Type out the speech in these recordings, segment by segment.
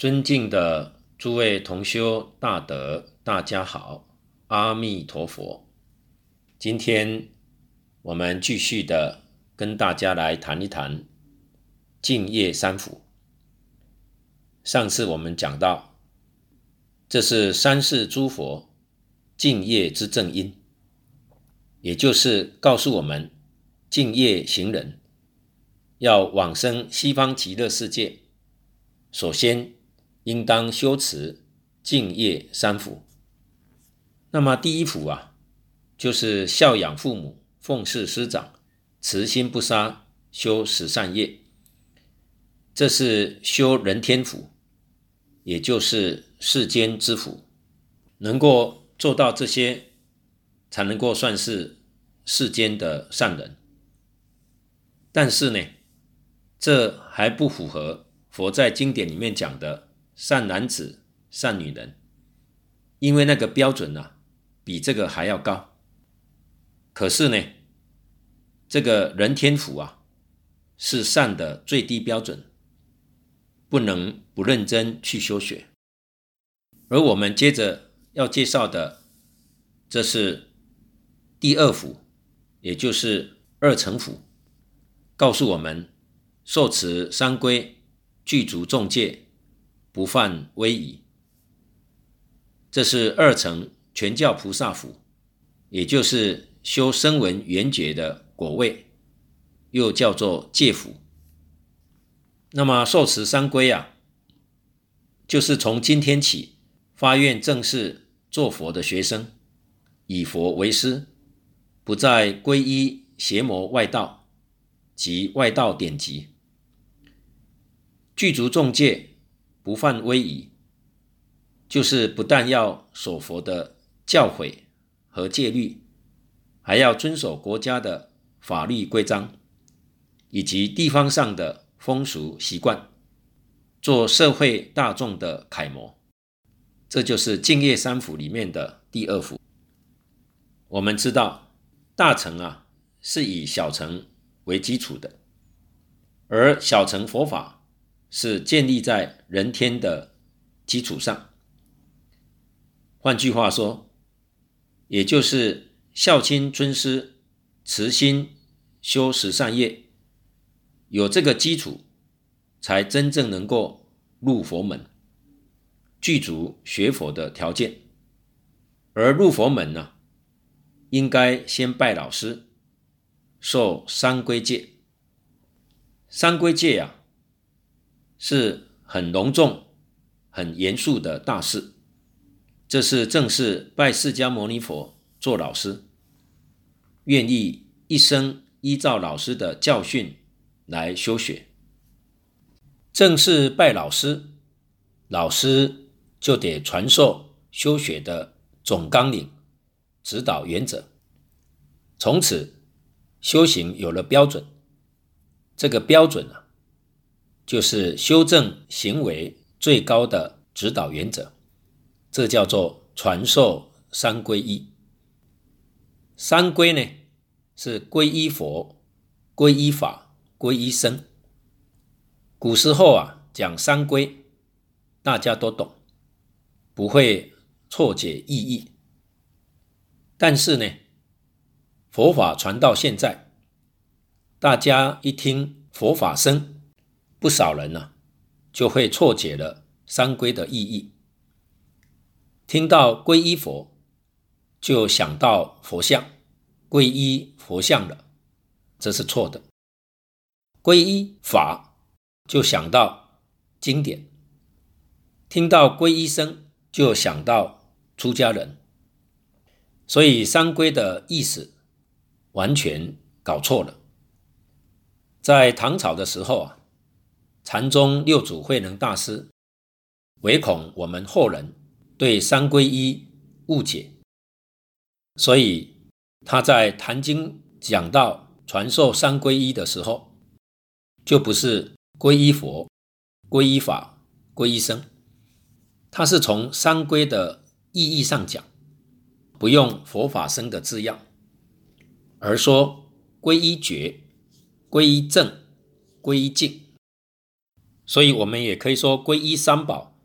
尊敬的诸位同修大德，大家好，阿弥陀佛。今天我们继续的跟大家来谈一谈净业三福。上次我们讲到，这是三世诸佛净业之正因，也就是告诉我们净业行人要往生西方极乐世界，首先应当修持净业三福。那么第一福就是孝养父母，奉事师长，慈心不杀，修十善业。这是修人天福，也就是世间之福。能够做到这些，才能够算是世间的善人。但是呢，这还不符合佛在经典里面讲的善男子、善女人，因为那个标准比这个还要高。可是呢，这个人天福是善的最低标准，不能不认真去修学。而我们接着要介绍的，这是第二福，也就是二乘福，告诉我们受持三规，具足众戒，不犯威仪。这是二乘全教菩萨福，也就是修声闻缘觉的果位，又叫做戒福。那么受持三规就是从今天起发愿正式做佛的学生，以佛为师，不再皈依邪魔外道及外道典籍，具足众戒，不犯威仪，就是不但要守佛的教诲和戒律，还要遵守国家的法律规章，以及地方上的风俗习惯，做社会大众的楷模。这就是净业三福里面的第二福。我们知道大乘是以小乘为基础的，而小乘佛法是建立在人天的基础上。换句话说，也就是孝亲尊师，慈心修十善业，有这个基础，才真正能够入佛门，具足学佛的条件。而入佛门应该先拜老师，受三规戒。三规戒是很隆重、很严肃的大事。这是正式拜释迦牟尼佛做老师，愿意一生依照老师的教训来修学。正式拜老师，老师就得传授修学的总纲领、指导原则。从此修行有了标准，这个标准就是修正行为最高的指导原则，这叫做传授三皈依。三皈呢，是皈依佛、皈依法、皈依僧。古时候讲三皈，大家都懂，不会错解意义。但是呢，佛法传到现在，大家一听佛法僧，不少人就会错解了三皈的意义。听到皈依佛，就想到佛像，皈依佛像了，这是错的。皈依法，就想到经典，听到皈依僧，就想到出家人。所以三皈的意思完全搞错了。在唐朝的时候禅宗六祖慧能大师唯恐我们后人对三皈依误解，所以他在坛经讲到传授三皈依的时候，就不是皈依佛、皈依法、皈依僧，他是从三皈的意义上讲，不用佛法僧的字样，而说皈依觉、皈依正、皈依净。所以我们也可以说皈依三宝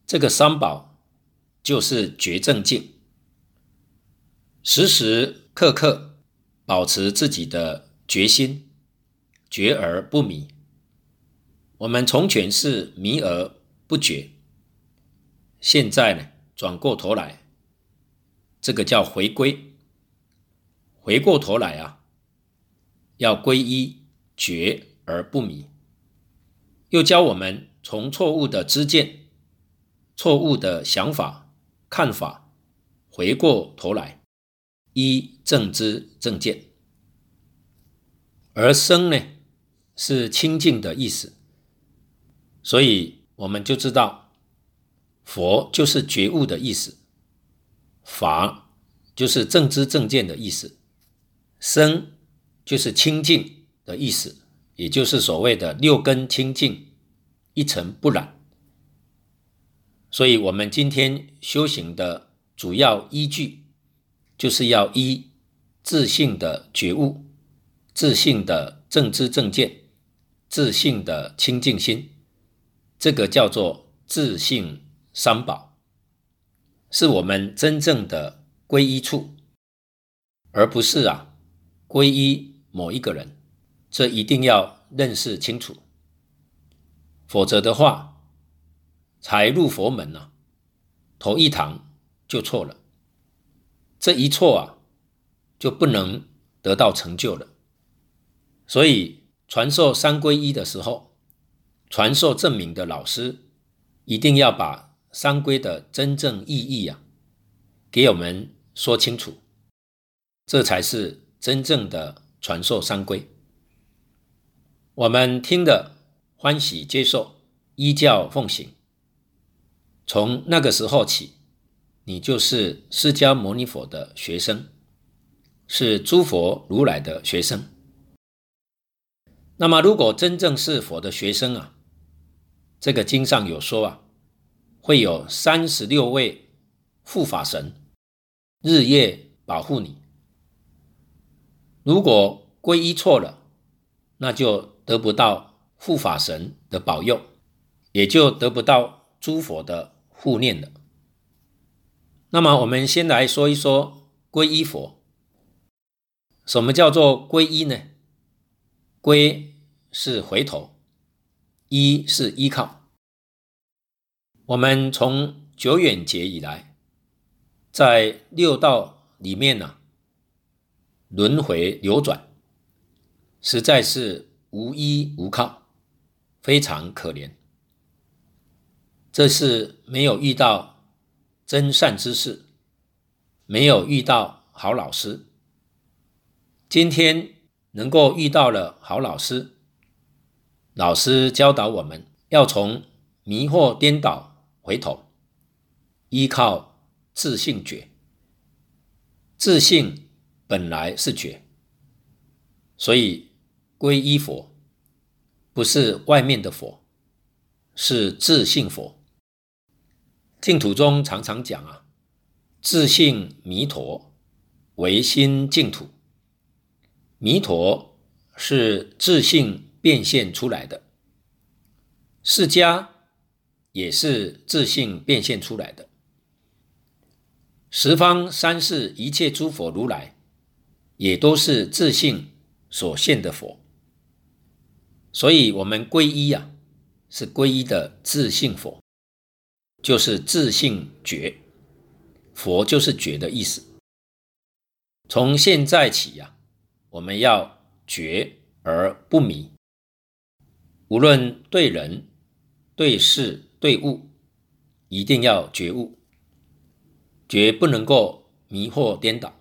这个三宝就是觉正境，时时刻刻保持自己的决心，觉而不迷。我们从前是迷而不觉，现在呢，转过头来，这个叫回归。回过头来啊，要皈依觉而不迷。又教我们从错误的知见、错误的想法、看法，回过头来依正知正见。而生呢，是清净的意思，所以我们就知道佛就是觉悟的意思，法就是正知正见的意思，生就是清净的意思，也就是所谓的六根清净，一尘不染。所以我们今天修行的主要依据，就是要依自性的觉悟、自性的正知正见、自性的清净心，这个叫做自性三宝，是我们真正的皈依处，而不是皈依某一个人，这一定要认识清楚，否则的话，才入佛门头一堂就错了，这一错就不能得到成就了。所以传授三皈依的时候，传授正名的老师一定要把三皈的真正意义给我们说清楚，这才是真正的传授三皈。我们听的欢喜接受，依教奉行，从那个时候起，你就是释迦牟尼佛的学生，是诸佛如来的学生。那么如果真正是佛的学生这个经上有说会有36位护法神日夜保护你。如果皈依错了，那就得不到护法神的保佑，也就得不到诸佛的护念了。那么我们先来说一说皈依佛。什么叫做皈依呢？皈是回头，依是依靠。我们从久远劫以来，在六道里面轮回流转，实在是无依无靠，非常可怜。这是没有遇到真善知识，没有遇到好老师。今天能够遇到了好老师，老师教导我们要从迷惑颠倒回头，依靠自性觉。自性本来是觉，所以皈依佛不是外面的佛，是自性佛。净土中常常讲自性弥陀，唯心净土。弥陀是自性变现出来的，释迦也是自性变现出来的，十方三世一切诸佛如来也都是自性所现的佛。所以我们皈依是皈依的自性佛，就是自性觉，佛就是觉的意思。从现在起我们要觉而不迷，无论对人、对事、对物，一定要觉悟，绝不能够迷惑颠倒。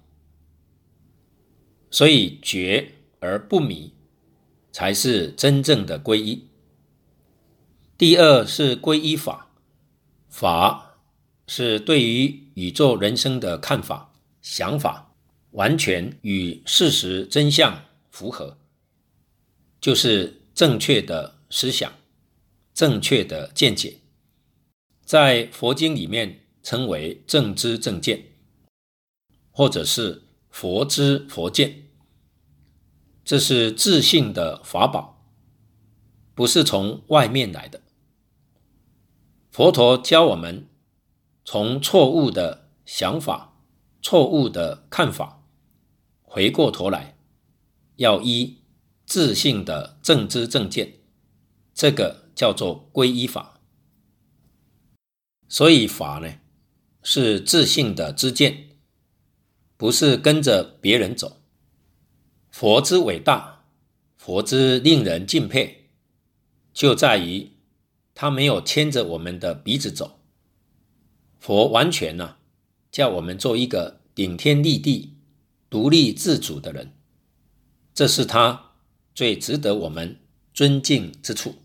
所以觉而不迷才是真正的皈依。第二是皈依法，法是对于宇宙人生的看法、想法完全与事实真相符合，就是正确的思想、正确的见解，在佛经里面称为正知正见，或者是佛知佛见。这是自性的法宝，不是从外面来的。 佛陀教我们从错误的想法、错误的看法，回过头来要依自性的正知正见，这个叫做皈依法。所以法呢，是自性的知见，不是跟着别人走。佛之伟大，佛之令人敬佩，就在于他没有牵着我们的鼻子走。佛完全叫我们做一个顶天立地、独立自主的人，这是他最值得我们尊敬之处。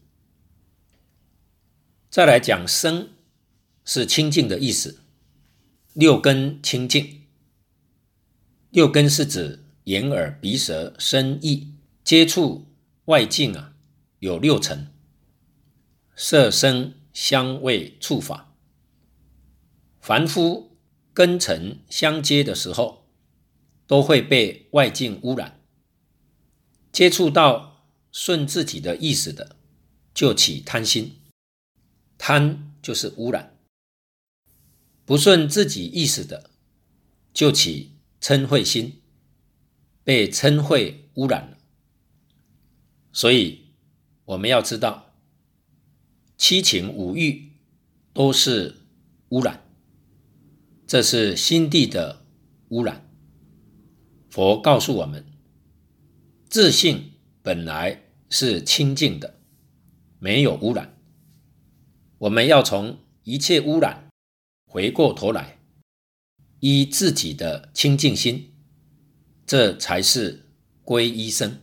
再来讲生，是清净的意思，六根清净。六根是指眼耳鼻舌身意，接触外境有六层，色声香味触法。凡夫根尘相接的时候，都会被外境污染，接触到顺自己的意思的，就起贪心，贪就是污染；不顺自己意思的，就起嗔恚心，被嗔恚污染了。所以我们要知道，七情五欲都是污染，这是心地的污染。佛告诉我们，自性本来是清净的，没有污染。我们要从一切污染回过头来，依自己的清净心，这才是皈依生。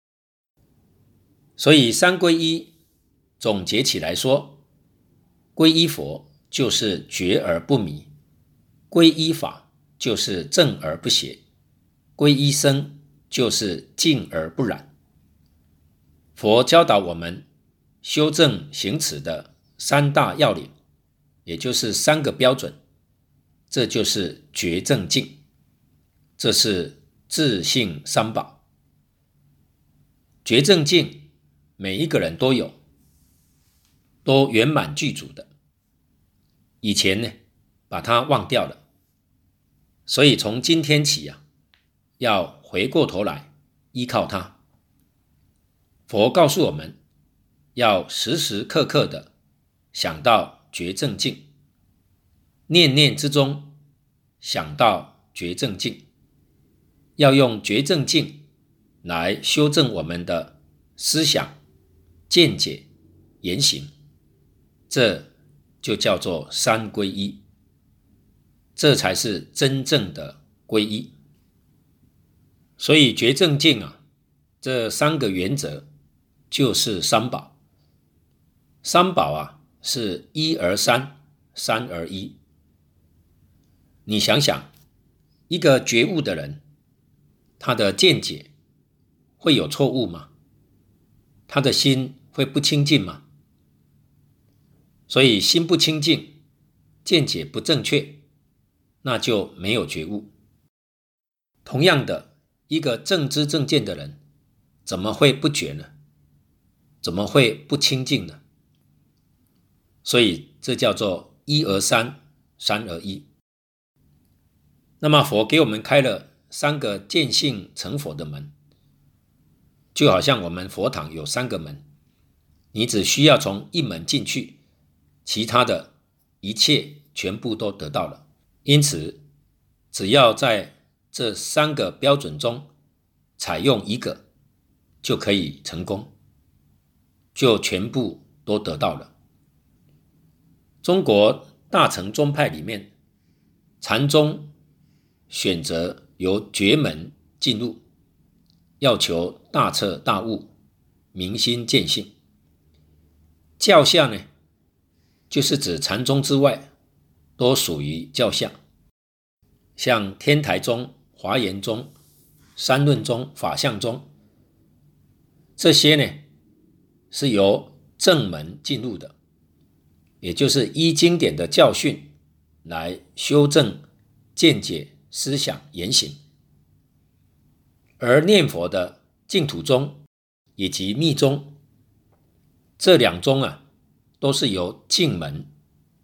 所以三皈依总结起来说，皈依佛就是觉而不迷，皈依法就是正而不邪，皈依僧就是净而不染。佛教导我们修正行持的三大要领，也就是三个标准，这就是觉正净，这是自性三宝。觉正净每一个人都有，都圆满具足的。以前呢，把它忘掉了，所以从今天起要回过头来依靠它。佛告诉我们，要时时刻刻的想到觉正净，念念之中想到觉正净，要用觉正净来修正我们的思想、见解、言行，这就叫做三皈依，这才是真正的皈依。所以觉正净这三个原则就是三宝。三宝是一而三，三而一。你想想，一个觉悟的人，他的见解会有错误吗？他的心会不清净吗？所以心不清净，见解不正确，那就没有觉悟。同样的，一个正知正见的人，怎么会不觉呢？怎么会不清净呢？所以这叫做一而三，三而一。那么佛给我们开了三个见性成佛的门，就好像我们佛堂有三个门，你只需要从一门进去，其他的一切全部都得到了。因此只要在这三个标准中采用一个，就可以成功，就全部都得到了。中国大乘宗派里面，禅宗选择由觉门进入，要求大彻大悟，明心见性。教下呢，就是指禅宗之外都属于教下，像天台宗、华严宗、三论宗、法相宗，这些呢是由正门进入的，也就是依经典的教训来修正见解、思想、言行。而念佛的净土宗以及密宗，这两宗都是由净门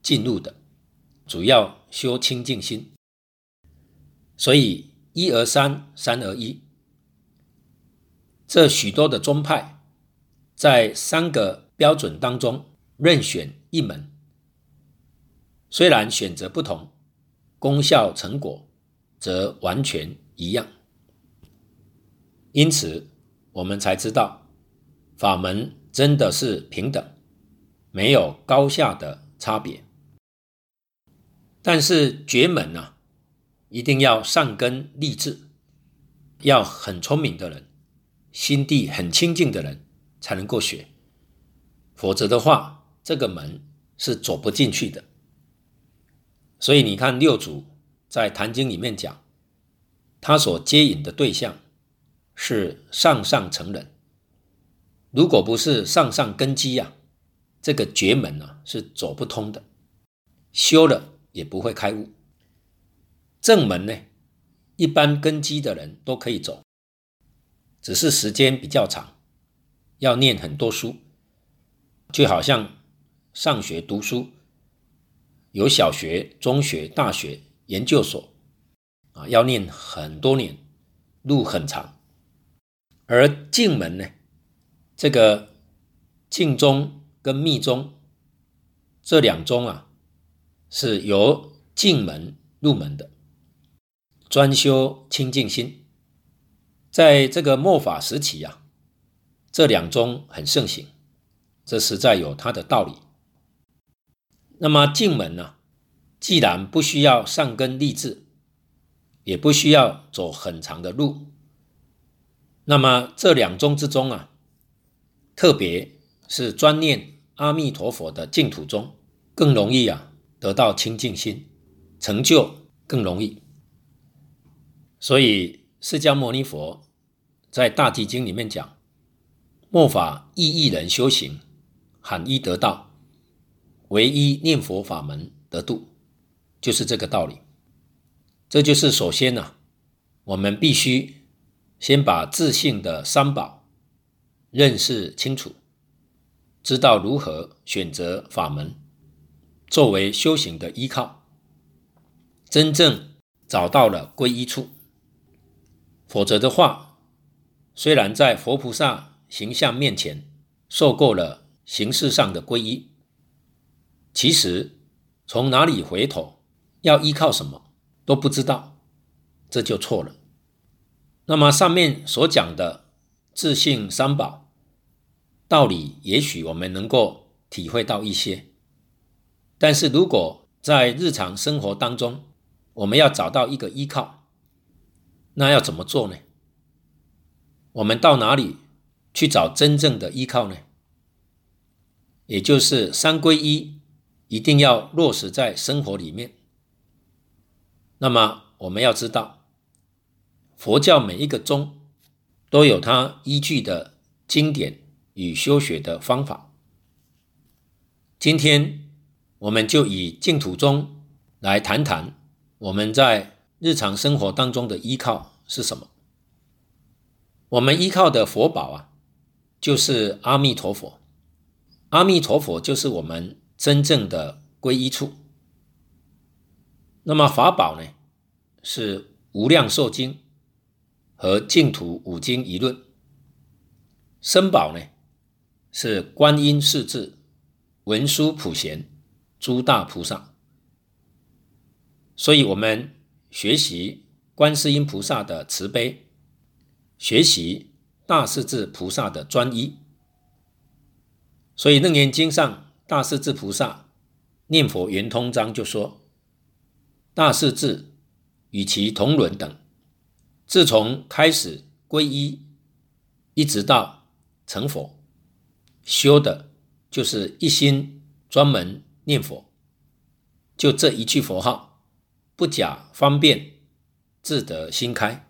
进入的，主要修清净心。所以一而三，三而一，这许多的宗派在3个标准当中任选一门，虽然选择不同，功效成果则完全一样。因此我们才知道法门真的是平等，没有高下的差别。但是觉门啊，一定要善根立志，要很聪明的人，心地很清净的人才能够学，否则的话这个门是走不进去的。所以你看六祖在坛经里面讲，他所接引的对象是上上乘人，如果不是上上根基啊，这个觉门啊是走不通的，修了也不会开悟。正门呢，一般根基的人都可以走，只是时间比较长，要念很多书，就好像上学读书，有小学、中学、大学、研究所要念很多年，路很长。而净门呢，这个净宗跟密宗这2宗啊，是由净门入门的，专修清净心。在这个末法时期啊，这2宗很盛行，这实在有它的道理。那么净门呢，既然不需要上根立志，也不需要走很长的路，那么这2宗之中啊，特别是专念阿弥陀佛的净土宗，更容易得到清净心，成就更容易。所以释迦牟尼佛在大寂经里面讲，末法一亿人修行，罕一得道，唯一念佛法门得度，就是这个道理。这就是首先我们必须先把自性的三宝认识清楚，知道如何选择法门作为修行的依靠，真正找到了皈依处。否则的话，虽然在佛菩萨形象面前受够了形式上的皈依，其实从哪里回头，要依靠什么都不知道，这就错了。那么上面所讲的自性三宝道理，也许我们能够体会到一些，但是如果在日常生活当中我们要找到一个依靠，那要怎么做呢？我们到哪里去找真正的依靠呢？也就是三皈依一定要落实在生活里面。那么我们要知道，佛教每一个宗都有它依据的经典与修学的方法。今天我们就以净土宗来谈谈我们在日常生活当中的依靠是什么。我们依靠的佛宝就是阿弥陀佛。阿弥陀佛就是我们真正的皈依处。那么法宝呢，是无量寿经和净土五经一论。身宝呢，是观音势至、文殊普贤、诸大菩萨。所以我们学习观世音菩萨的慈悲，学习大势至菩萨的专一。所以楞严经上大势至菩萨念佛圆通章就说，大势至与其同伦等，自从开始皈依一直到成佛，修的就是一心专门念佛，就这一句佛号，不假方便，自得心开。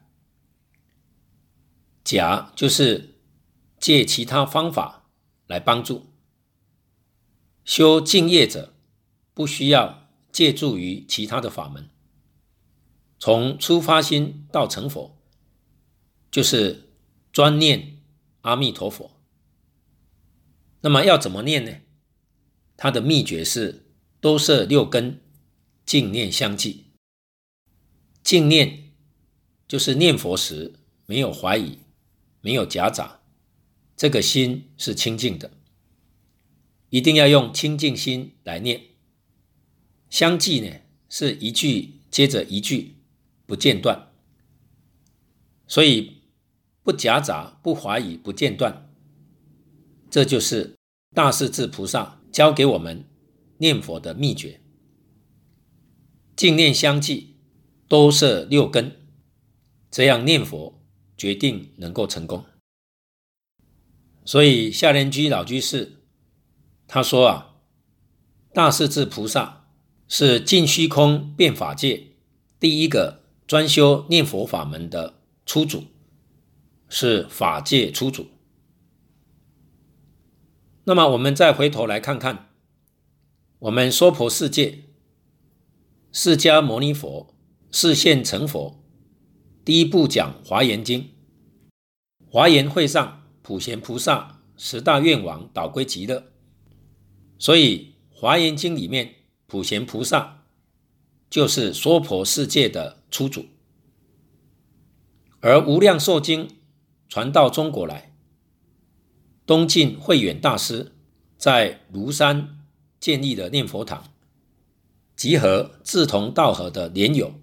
假就是借其他方法来帮助。修净业者不需要借助于其他的法门，从初发心到成佛，就是专念阿弥陀佛。那么要怎么念呢？它的秘诀是多摄六根，净念相继。净念就是念佛时没有怀疑，没有夹杂，这个心是清净的，一定要用清净心来念。相继呢，是一句接着一句，不间断，所以不夹杂、不怀疑、不间断，这就是大势至菩萨教给我们念佛的秘诀。净念相继，多摄六根，这样念佛决定能够成功。所以下莲居老居士他说大势至菩萨是尽虚空遍法界第一个专修念佛法门的初祖，是法界初祖。那么我们再回头来看看，我们娑婆世界，释迦牟尼佛示现成佛，第一部讲华严经，华严会上普贤菩萨十大愿王导归极乐，所以华严经里面普贤菩萨就是娑婆世界的初祖。而无量寿经传到中国来，东晋慧远大师在庐山建立了念佛堂，集合志同道合的莲友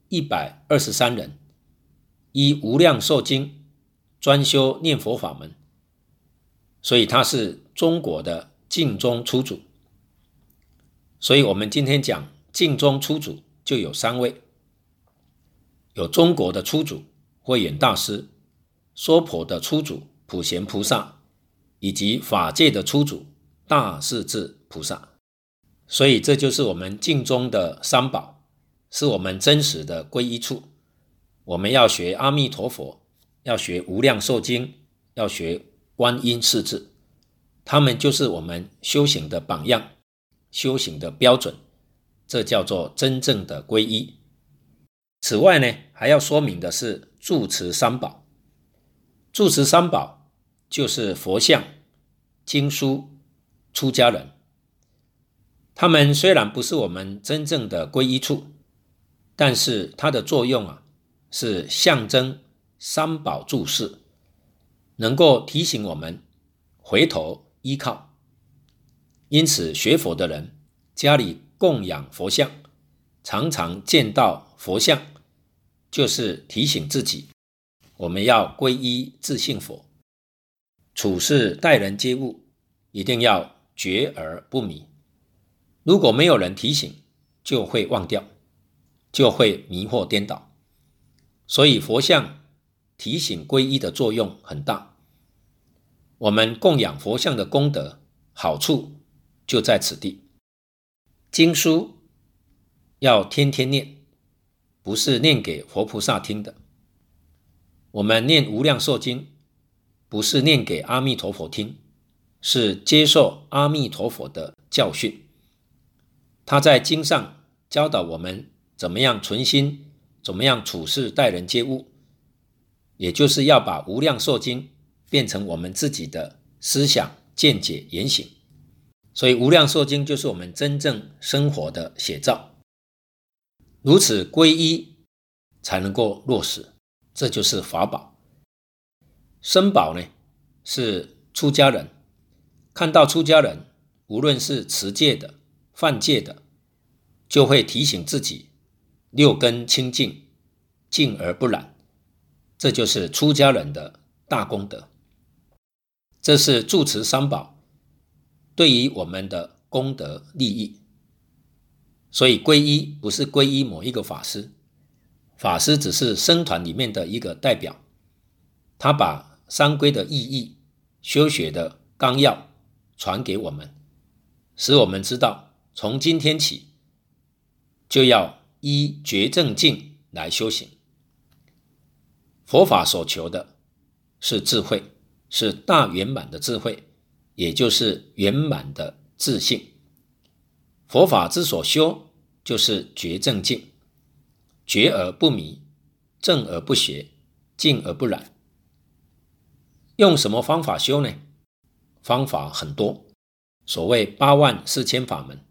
123人，依无量寿经专修念佛法门，所以他是中国的净宗初祖。所以我们今天讲净宗初祖就有3位，有中国的初祖慧远大师，娑婆的初祖普贤菩萨，以及法界的初祖大势至菩萨。所以这就是我们净宗的三宝，是我们真实的皈依处。我们要学阿弥陀佛，要学无量寿经，要学观音势至，他们就是我们修行的榜样，修行的标准，这叫做真正的皈依。此外呢，还要说明的是住持三宝。住持三宝就是佛像、经书、出家人。他们虽然不是我们真正的皈依处，但是它的作用是象征三宝注释，能够提醒我们回头依靠。因此学佛的人家里供养佛像，常常见到佛像，就是提醒自己我们要皈依自性佛，处事待人接物一定要觉而不迷。如果没有人提醒，就会忘掉，就会迷惑颠倒。所以佛像提醒皈依的作用很大。我们供养佛像的功德好处就在此地。经书要天天念，不是念给佛菩萨听的。我们念无量寿经，不是念给阿弥陀佛听，是接受阿弥陀佛的教训。他在经上教导我们怎么样存心，怎么样处事待人接物，也就是要把无量寿经变成我们自己的思想、见解、言行。所以无量寿经就是我们真正生活的写照。如此皈依才能够落实，这就是法宝。身宝呢，是出家人，看到出家人无论是持戒的、犯戒的，就会提醒自己六根清净，净而不染，这就是出家人的大功德。这是住持三宝对于我们的功德利益。所以皈依不是皈依某一个法师，法师只是僧团里面的一个代表，他把三皈的意义、修学的纲要传给我们，使我们知道从今天起就要依觉正境来修行。佛法所求的是智慧，是大圆满的智慧，也就是圆满的自性。佛法之所修，就是觉正境，觉而不迷，正而不邪，净而不染。用什么方法修呢？方法很多，所谓84000法门，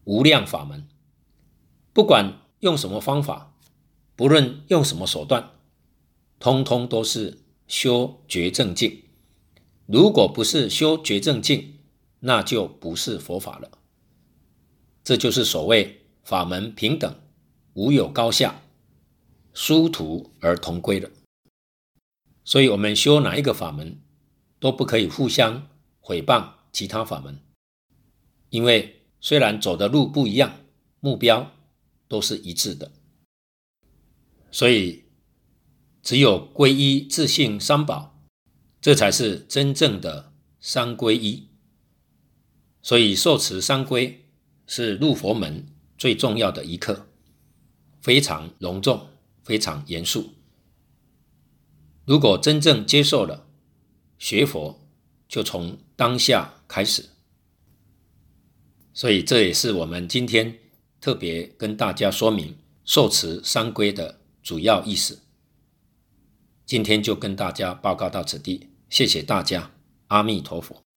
无量法门，不管用什么方法，不论用什么手段，通通都是修觉正境。如果不是修觉正境，那就不是佛法了。这就是所谓法门平等，无有高下，殊途而同归了。所以我们修哪一个法门，都不可以互相毁谤其他法门，因为虽然走的路不一样，目标都是一致的。所以只有皈依自性三宝，这才是真正的三皈依。所以受持三皈是入佛门最重要的一课，非常隆重，非常严肃。如果真正接受了，学佛就从当下开始。所以这也是我们今天特别跟大家说明受持三皈的主要意思。今天就跟大家报告到此地，谢谢大家，阿弥陀佛。